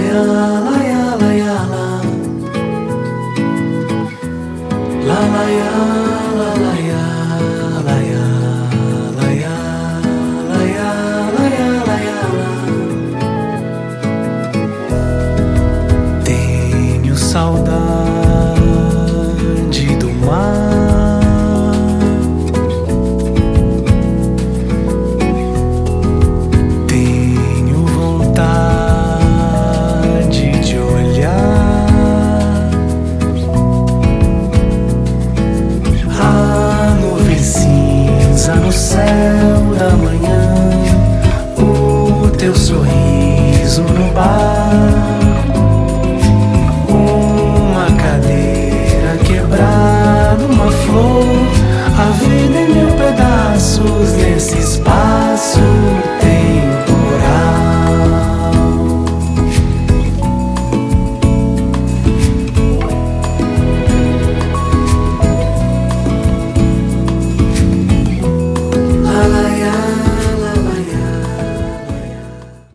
laia, laia, laia, la. La laia, la laia, laia, laia, laia, laia, laia, la. Tenho saudade do mar, tenho vontade de olhar a nuvem cinza no céu da manhã, o teu sorriso no bar.